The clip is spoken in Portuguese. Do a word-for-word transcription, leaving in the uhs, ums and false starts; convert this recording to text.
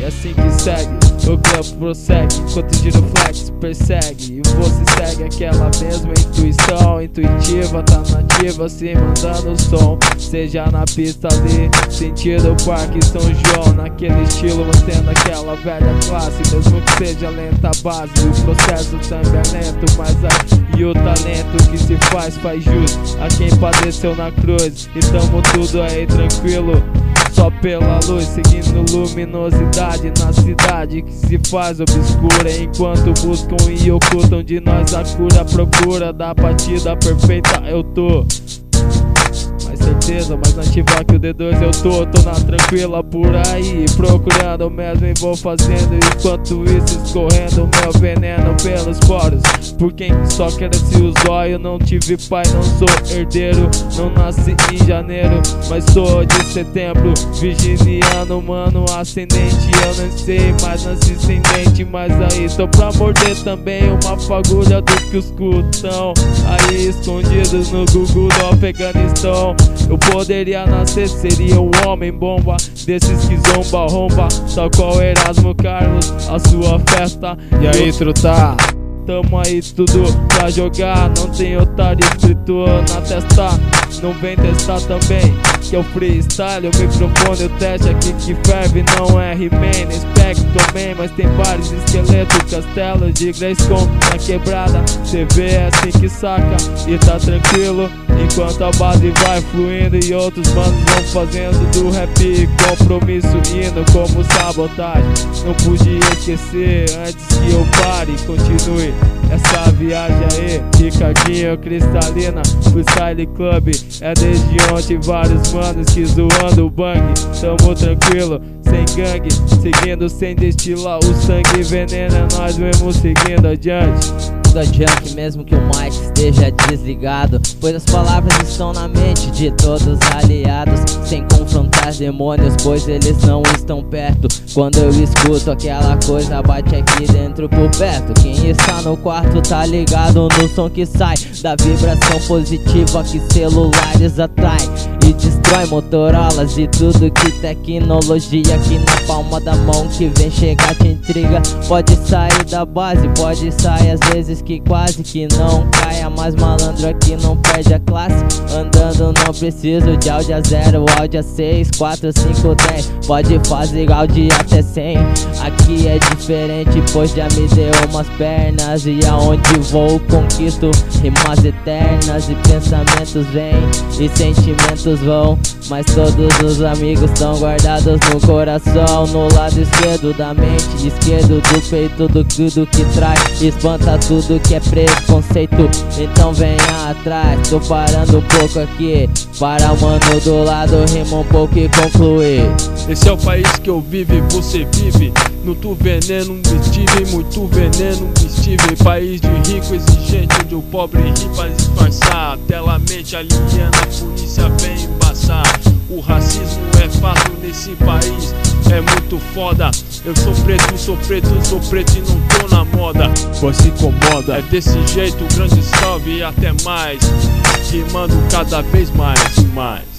assim que segue, o campo prossegue, enquanto o giroflex persegue. E você segue aquela mesma intuição, intuitiva, tá nativa, se mandando o som. Seja na pista ali, sentido o Parque São João, naquele estilo mantendo aquela velha classe. Mesmo que seja lenta a base, o processo também é lento, mas aí e o talento que se faz, faz jus a quem padeceu na cruz. E tamo tudo aí tranquilo, só pela luz, seguindo luminosidade na cidade que se faz obscura, enquanto buscam e ocultam de nós a cura. Procura da batida perfeita eu tô, mais certeza, mais nativa que o D dois eu tô. Tô na tranquila por aí, procurando o mesmo e vou fazendo. Enquanto isso escorrendo meu veneno pelos poros. Por quem só cresce os olhos, não tive pai, não sou herdeiro. Não nasci em janeiro, mas sou de setembro. Virginiano, mano, ascendente. Eu não sei, mas nasci sem dente. Mas aí tô pra morder também uma fagulha do que os cutão aí escondidos no Google do Afeganistão. Eu poderia nascer, seria um homem bomba, desses que zomba, romba, tal qual Erasmo Carlos, a sua festa. E aí, truta? Tamo aí tudo pra jogar, não tem otário escrito na testa. Não vem testar também, que é o freestyle, o microfone, o teste aqui que ferve. Não é He-Man, Spec também, mas tem vários esqueletos, castelos de Grayskull na quebrada. Cê vê é assim que saca e tá tranquilo, enquanto a base vai fluindo e outros manos vão fazendo do rap compromisso, indo como sabotagem. Não podia esquecer antes que eu pare, continue essa viagem aí. Ricardinho, Cristalina, Freestyle Club. É desde ontem vários manos que zoando o bang. Tamo tranquilo, sem gangue, seguindo sem destilar o sangue. Veneno é nós mesmo seguindo adiante. Tudo adiante mesmo que o mic esteja desligado, pois as palavras estão na mente de todos os aliados. Sem confrontar demônios, pois eles não estão perto. Quando eu escuto aquela coisa bate aqui dentro por perto. Quem está no quarto tá ligado no som que sai da vibração positiva que celulares atraem e destrói Motorolas e tudo que tecnologia aqui na palma da mão que vem chegar te intriga. Pode sair da base, pode sair às vezes que quase que não caia, mas malandro aqui não perde a classe. Andando não preciso de áudio a zero, áudio a seis, quatro, cinco, dez. Pode fazer áudio até cem. Aqui é diferente, pois já me deu umas pernas e aonde vou conquisto rimas eternas. E pensamentos vêm e sentimentos vão, mas todos os amigos estão guardados no coração. No lado esquerdo da mente, esquerdo do peito, do tudo que traz espanta tudo que é preconceito. Então venha atrás, tô parando um pouco aqui para o mano do lado rima um pouco e concluir. Esse é o país que eu vivo e você vive. Muito veneno, um estive, muito veneno, um estive. País de rico, exigente, onde o pobre ri pra disfarçar. Tela mente aliena, a polícia vem embaçar. O racismo é fato nesse país, é muito foda. Eu sou preto, sou preto, sou preto e não tô na moda, pois se incomoda. É desse jeito, grande salve e até mais, rimando cada vez mais e mais.